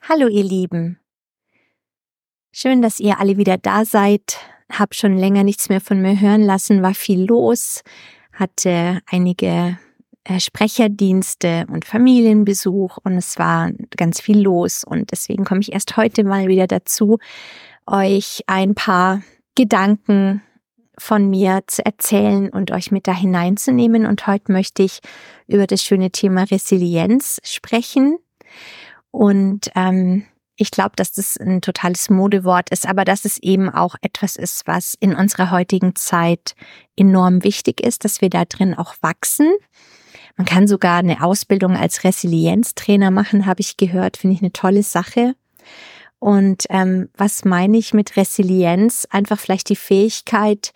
Hallo ihr Lieben, schön, dass ihr alle wieder da seid. Hab schon länger nichts mehr von mir hören lassen, war viel los, hatte einige Sprecherdienste und Familienbesuch und es war ganz viel los und deswegen komme ich erst heute mal wieder dazu, euch ein paar Gedanken von mir zu erzählen und euch mit da hineinzunehmen. Und heute möchte ich über das schöne Thema Resilienz sprechen. Und ich glaube, dass das ein totales Modewort ist, aber dass es eben auch etwas ist, was in unserer heutigen Zeit enorm wichtig ist, dass wir da drin auch wachsen. Man kann sogar eine Ausbildung als Resilienztrainer machen, habe ich gehört, finde ich eine tolle Sache. Und was meine ich mit Resilienz? Einfach vielleicht die Fähigkeit,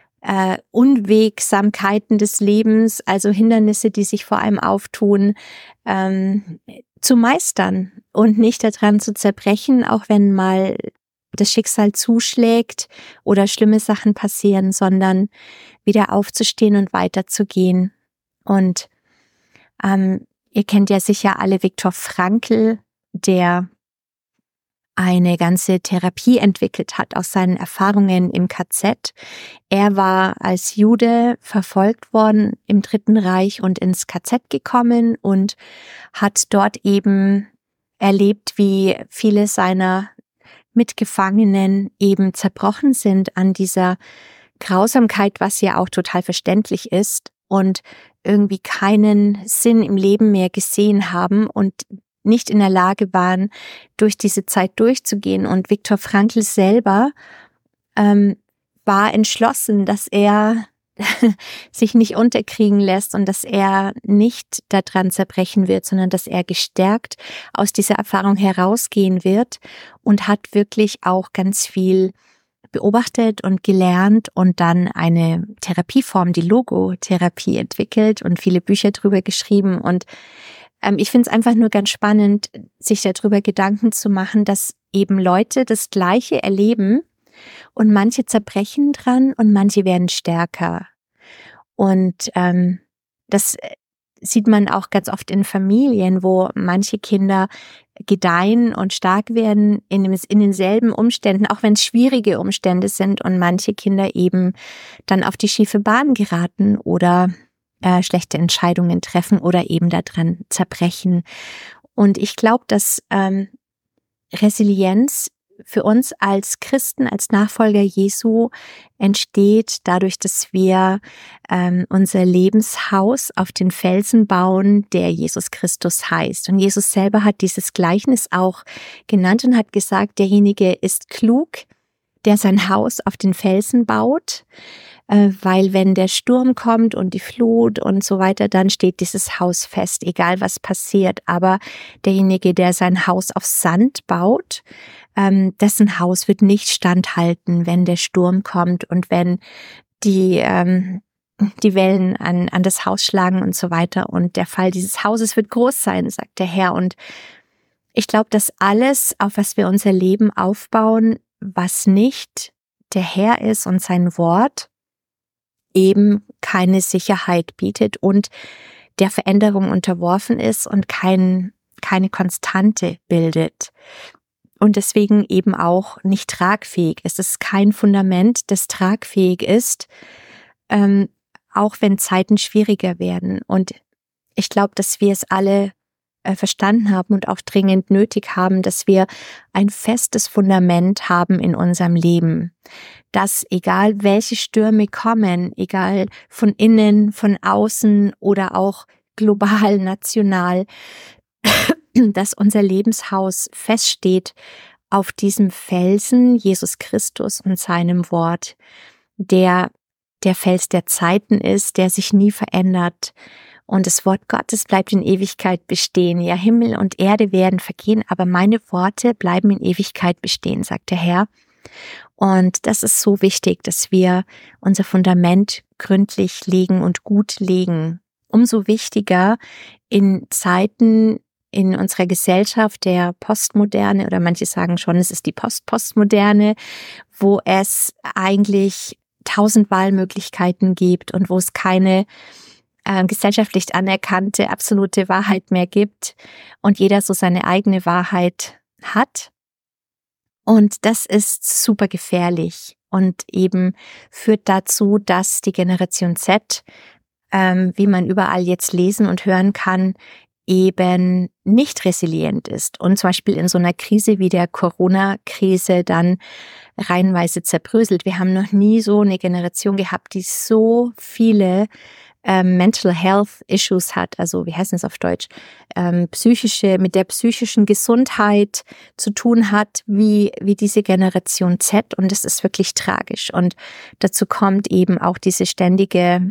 Unwegsamkeiten des Lebens, also Hindernisse, die sich vor allem auftun, zu meistern und nicht daran zu zerbrechen, auch wenn mal das Schicksal zuschlägt oder schlimme Sachen passieren, sondern wieder aufzustehen und weiterzugehen. Und ihr kennt ja sicher alle Viktor Frankl, der eine ganze Therapie entwickelt hat aus seinen Erfahrungen im KZ. Er war als Jude verfolgt worden im Dritten Reich und ins KZ gekommen und hat dort eben erlebt, wie viele seiner Mitgefangenen eben zerbrochen sind an dieser Grausamkeit, was ja auch total verständlich ist und irgendwie keinen Sinn im Leben mehr gesehen haben und nicht in der Lage waren, durch diese Zeit durchzugehen. Und Viktor Frankl selber war entschlossen, dass er sich nicht unterkriegen lässt und dass er nicht daran zerbrechen wird, sondern dass er gestärkt aus dieser Erfahrung herausgehen wird und hat wirklich auch ganz viel beobachtet und gelernt und dann eine Therapieform, die Logotherapie, entwickelt und viele Bücher drüber geschrieben. Und ich finde es einfach nur ganz spannend, sich darüber Gedanken zu machen, dass eben Leute das Gleiche erleben und manche zerbrechen dran und manche werden stärker. Und das sieht man auch ganz oft in Familien, wo manche Kinder gedeihen und stark werden in denselben Umständen, auch wenn es schwierige Umstände sind und manche Kinder eben dann auf die schiefe Bahn geraten oder schlechte Entscheidungen treffen oder eben daran zerbrechen. Und ich glaube, dass Resilienz für uns als Christen, als Nachfolger Jesu entsteht dadurch, dass wir unser Lebenshaus auf den Felsen bauen, der Jesus Christus heißt. Und Jesus selber hat dieses Gleichnis auch genannt und hat gesagt, derjenige ist klug, der sein Haus auf den Felsen baut, weil wenn der Sturm kommt und die Flut und so weiter, dann steht dieses Haus fest, egal was passiert. Aber derjenige, der sein Haus auf Sand baut, dessen Haus wird nicht standhalten, wenn der Sturm kommt und wenn die Wellen an das Haus schlagen und so weiter. Und der Fall dieses Hauses wird groß sein, sagt der Herr. Und ich glaube, dass alles, auf was wir unser Leben aufbauen, was nicht der Herr ist und sein Wort, eben keine Sicherheit bietet und der Veränderung unterworfen ist und keine Konstante bildet. Und deswegen eben auch nicht tragfähig. Es ist kein Fundament, das tragfähig ist, auch wenn Zeiten schwieriger werden. Und ich glaube, dass wir es alle verstanden haben und auch dringend nötig haben, dass wir ein festes Fundament haben in unserem Leben. Dass egal welche Stürme kommen, egal von innen, von außen oder auch global, national, dass unser Lebenshaus feststeht auf diesem Felsen, Jesus Christus und seinem Wort, der Fels der Zeiten ist, der sich nie verändert. Und das Wort Gottes bleibt in Ewigkeit bestehen. Ja, Himmel und Erde werden vergehen, aber meine Worte bleiben in Ewigkeit bestehen, sagt der Herr. Und das ist so wichtig, dass wir unser Fundament gründlich legen und gut legen. Umso wichtiger in Zeiten in unserer Gesellschaft der Postmoderne, oder manche sagen schon, es ist die Postmoderne, wo es eigentlich 1000 Wahlmöglichkeiten gibt und wo es keine gesellschaftlich anerkannte absolute Wahrheit mehr gibt und jeder so seine eigene Wahrheit hat. Und das ist super gefährlich und eben führt dazu, dass die Generation Z, wie man überall jetzt lesen und hören kann, eben nicht resilient ist und zum Beispiel in so einer Krise wie der Corona-Krise dann reihenweise zerbröselt. Wir haben noch nie so eine Generation gehabt, die so viele Mental Health Issues hat, also wie heißt es auf Deutsch, mit der psychischen Gesundheit zu tun hat, wie diese Generation Z, und das ist wirklich tragisch. Und dazu kommt eben auch diese ständige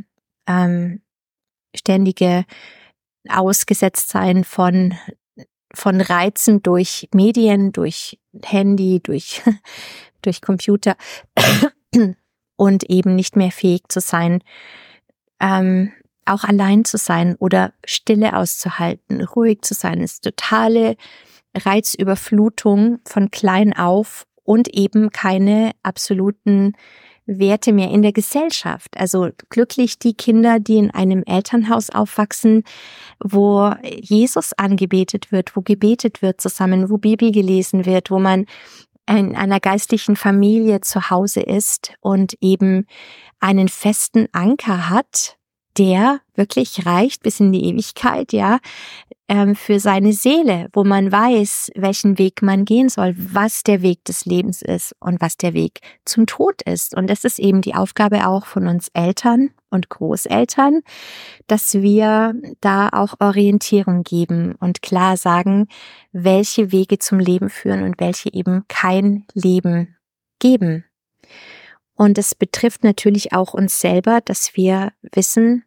Ausgesetztsein von Reizen durch Medien, durch Handy, durch Computer und eben nicht mehr fähig zu sein, auch allein zu sein oder Stille auszuhalten, ruhig zu sein, ist totale Reizüberflutung von klein auf und eben keine absoluten Werte mehr in der Gesellschaft. Also glücklich die Kinder, die in einem Elternhaus aufwachsen, wo Jesus angebetet wird, wo gebetet wird zusammen, wo Bibel gelesen wird, wo man in einer geistlichen Familie zu Hause ist und eben einen festen Anker hat, der wirklich reicht bis in die Ewigkeit, ja, für seine Seele, wo man weiß, welchen Weg man gehen soll, was der Weg des Lebens ist und was der Weg zum Tod ist. Und das ist eben die Aufgabe auch von uns Eltern und Großeltern, dass wir da auch Orientierung geben und klar sagen, welche Wege zum Leben führen und welche eben kein Leben geben. Und es betrifft natürlich auch uns selber, dass wir wissen,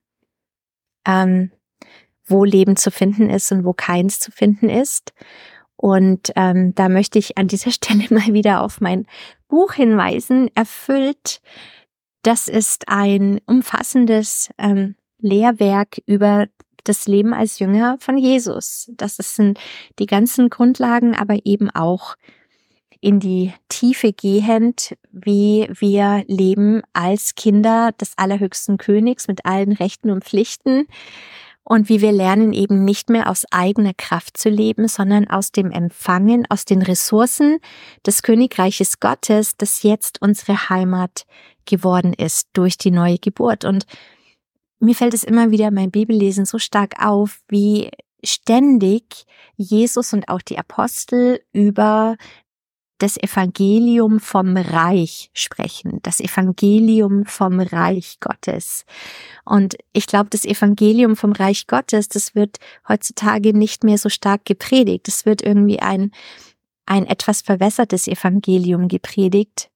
wo Leben zu finden ist und wo keins zu finden ist. Und da möchte ich an dieser Stelle mal wieder auf mein Buch hinweisen. Erfüllt, das ist ein umfassendes Lehrwerk über das Leben als Jünger von Jesus. Das sind die ganzen Grundlagen, aber eben auch in die Tiefe gehend, wie wir leben als Kinder des allerhöchsten Königs mit allen Rechten und Pflichten und wie wir lernen, eben nicht mehr aus eigener Kraft zu leben, sondern aus dem Empfangen, aus den Ressourcen des Königreiches Gottes, das jetzt unsere Heimat geworden ist durch die neue Geburt. Und mir fällt es immer wieder beim Bibellesen so stark auf, wie ständig Jesus und auch die Apostel über das Evangelium vom Reich sprechen, das Evangelium vom Reich Gottes. Und ich glaube, das Evangelium vom Reich Gottes, das wird heutzutage nicht mehr so stark gepredigt. Es wird irgendwie ein etwas verwässertes Evangelium gepredigt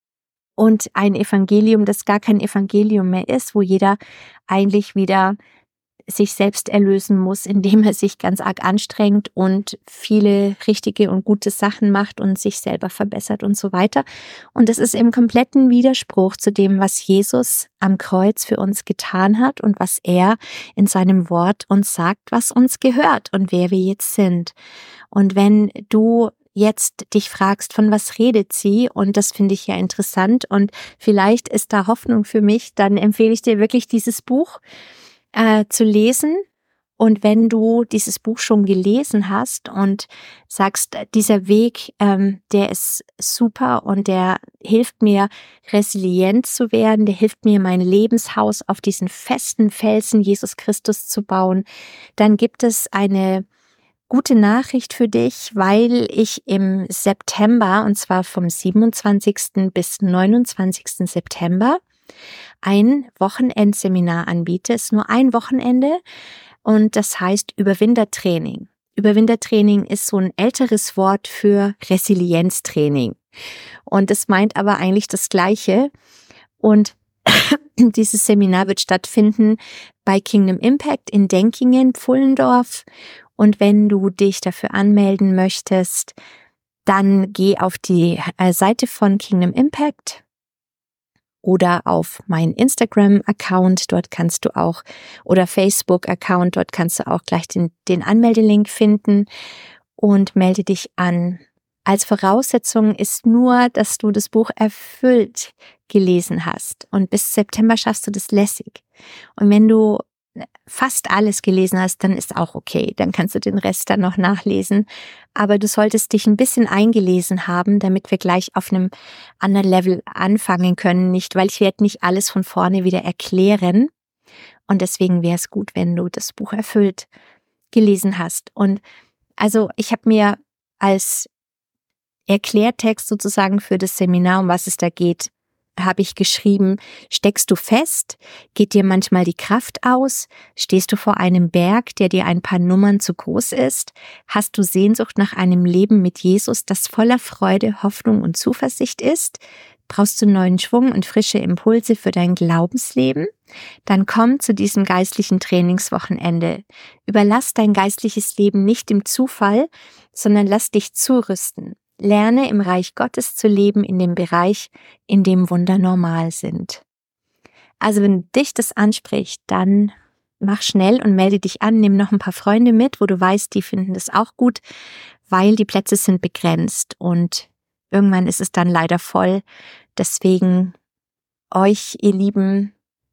und ein Evangelium, das gar kein Evangelium mehr ist, wo jeder eigentlich wieder sich selbst erlösen muss, indem er sich ganz arg anstrengt und viele richtige und gute Sachen macht und sich selber verbessert und so weiter. Und das ist im kompletten Widerspruch zu dem, was Jesus am Kreuz für uns getan hat und was er in seinem Wort uns sagt, was uns gehört und wer wir jetzt sind. Und wenn du jetzt dich fragst, von was redet sie? Und das finde ich ja interessant und vielleicht ist da Hoffnung für mich, dann empfehle ich dir wirklich dieses Buch zu lesen. Und wenn du dieses Buch schon gelesen hast und sagst, dieser Weg, der ist super und der hilft mir, resilient zu werden, der hilft mir, mein Lebenshaus auf diesen festen Felsen Jesus Christus zu bauen, dann gibt es eine gute Nachricht für dich, weil ich im September, und zwar vom 27. bis 29. September, ein Wochenendseminar anbiete. Es ist nur ein Wochenende und das heißt Überwintertraining. Überwintertraining ist so ein älteres Wort für Resilienztraining und es meint aber eigentlich das Gleiche. Und dieses Seminar wird stattfinden bei Kingdom Impact in Denkingen, Pfullendorf. Und wenn du dich dafür anmelden möchtest, dann geh auf die Seite von Kingdom Impact oder auf meinen Instagram-Account, dort kannst du auch, oder Facebook-Account, dort kannst du auch gleich den Anmeldelink finden und melde dich an. Als Voraussetzung ist nur, dass du das Buch Erfüllt gelesen hast und bis September schaffst du das lässig. Und wenn du fast alles gelesen hast, dann ist auch okay. Dann kannst du den Rest dann noch nachlesen. Aber du solltest dich ein bisschen eingelesen haben, damit wir gleich auf einem anderen Level anfangen können. Nicht, weil ich werde nicht alles von vorne wieder erklären. Und deswegen wäre es gut, wenn du das Buch Erfüllt gelesen hast. Und also ich habe mir als Erklärtext sozusagen für das Seminar, um was es da geht, habe ich geschrieben: Steckst du fest? Geht dir manchmal die Kraft aus? Stehst du vor einem Berg, der dir ein paar Nummern zu groß ist? Hast du Sehnsucht nach einem Leben mit Jesus, das voller Freude, Hoffnung und Zuversicht ist? Brauchst du neuen Schwung und frische Impulse für dein Glaubensleben? Dann komm zu diesem geistlichen Trainingswochenende. Überlass dein geistliches Leben nicht dem Zufall, sondern lass dich zurüsten. Lerne im Reich Gottes zu leben in dem Bereich, in dem Wunder normal sind. Also wenn dich das anspricht, dann mach schnell und melde dich an. Nimm noch ein paar Freunde mit, wo du weißt, die finden das auch gut, weil die Plätze sind begrenzt und irgendwann ist es dann leider voll. Deswegen euch, ihr lieben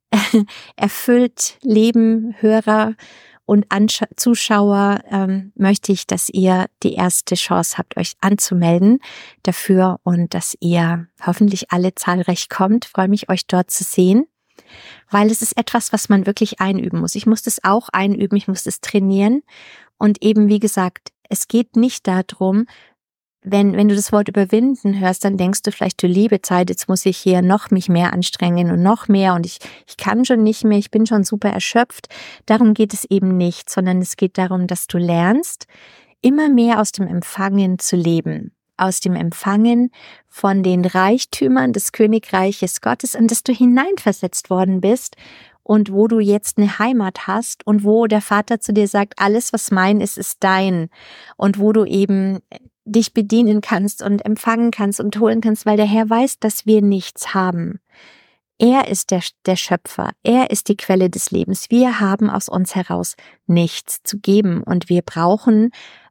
Erfüllt Leben Hörer und Zuschauer, möchte ich, dass ihr die erste Chance habt, euch anzumelden dafür und dass ihr hoffentlich alle zahlreich kommt. Freue mich, euch dort zu sehen, weil es ist etwas, was man wirklich einüben muss. Ich muss das auch einüben, ich muss das trainieren und eben, wie gesagt, es geht nicht darum, wenn du das Wort überwinden hörst, dann denkst du vielleicht, du liebe Zeit, jetzt muss ich hier noch mich mehr anstrengen und noch mehr und ich kann schon nicht mehr, ich bin schon super erschöpft. Darum geht es eben nicht, sondern es geht darum, dass du lernst, immer mehr aus dem Empfangen zu leben, aus dem Empfangen von den Reichtümern des Königreiches Gottes, in das du hineinversetzt worden bist und wo du jetzt eine Heimat hast und wo der Vater zu dir sagt, alles, was mein ist, ist dein und wo du eben dich bedienen kannst und empfangen kannst und holen kannst, weil der Herr weiß, dass wir nichts haben. Er ist der Schöpfer, er ist die Quelle des Lebens. Wir haben aus uns heraus nichts zu geben und wir brauchen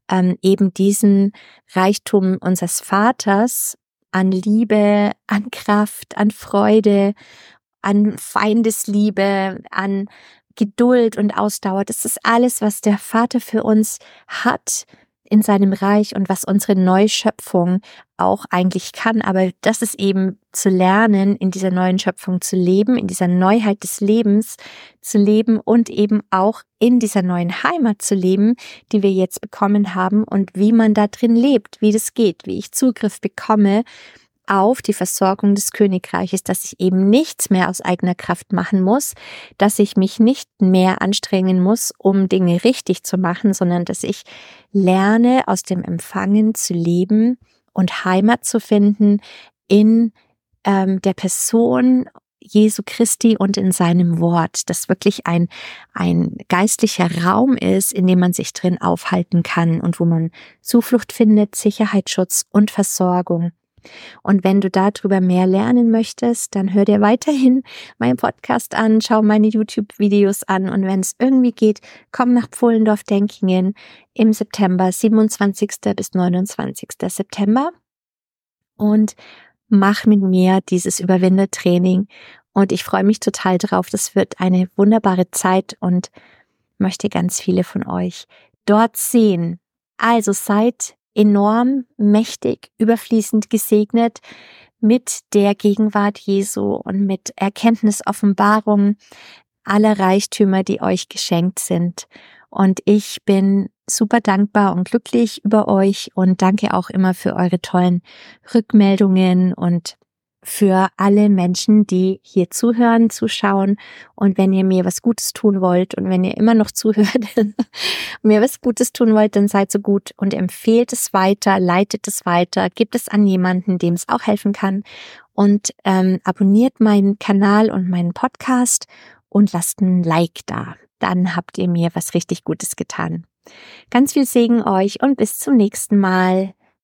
eben diesen Reichtum unseres Vaters an Liebe, an Kraft, an Freude, an Feindesliebe, an Geduld und Ausdauer. Das ist alles, was der Vater für uns hat in seinem Reich und was unsere Neuschöpfung auch eigentlich kann. Aber das ist eben zu lernen, in dieser neuen Schöpfung zu leben, in dieser Neuheit des Lebens zu leben und eben auch in dieser neuen Heimat zu leben, die wir jetzt bekommen haben und wie man da drin lebt, wie das geht, wie ich Zugriff bekomme auf die Versorgung des Königreiches, dass ich eben nichts mehr aus eigener Kraft machen muss, dass ich mich nicht mehr anstrengen muss, um Dinge richtig zu machen, sondern dass ich lerne, aus dem Empfangen zu leben und Heimat zu finden in der Person Jesu Christi und in seinem Wort, das wirklich ein geistlicher Raum ist, in dem man sich drin aufhalten kann und wo man Zuflucht findet, Sicherheitsschutz und Versorgung. Und wenn du darüber mehr lernen möchtest, dann hör dir weiterhin meinen Podcast an, schau meine YouTube-Videos an und wenn es irgendwie geht, komm nach Pfullendorf-Denkingen im September, 27. bis 29. September und mach mit mir dieses Überwindertraining und ich freue mich total drauf. Das wird eine wunderbare Zeit und möchte ganz viele von euch dort sehen. Also seid enorm mächtig, überfließend gesegnet mit der Gegenwart Jesu und mit Erkenntnis, Offenbarung aller Reichtümer, die euch geschenkt sind. Und ich bin super dankbar und glücklich über euch und danke auch immer für eure tollen Rückmeldungen und für alle Menschen, die hier zuhören, zuschauen und wenn ihr mir was Gutes tun wollt und wenn ihr immer noch zuhört, mir was Gutes tun wollt, dann seid so gut und empfehlt es weiter, leitet es weiter, gebt es an jemanden, dem es auch helfen kann und abonniert meinen Kanal und meinen Podcast und lasst ein Like da. Dann habt ihr mir was richtig Gutes getan. Ganz viel Segen euch und bis zum nächsten Mal.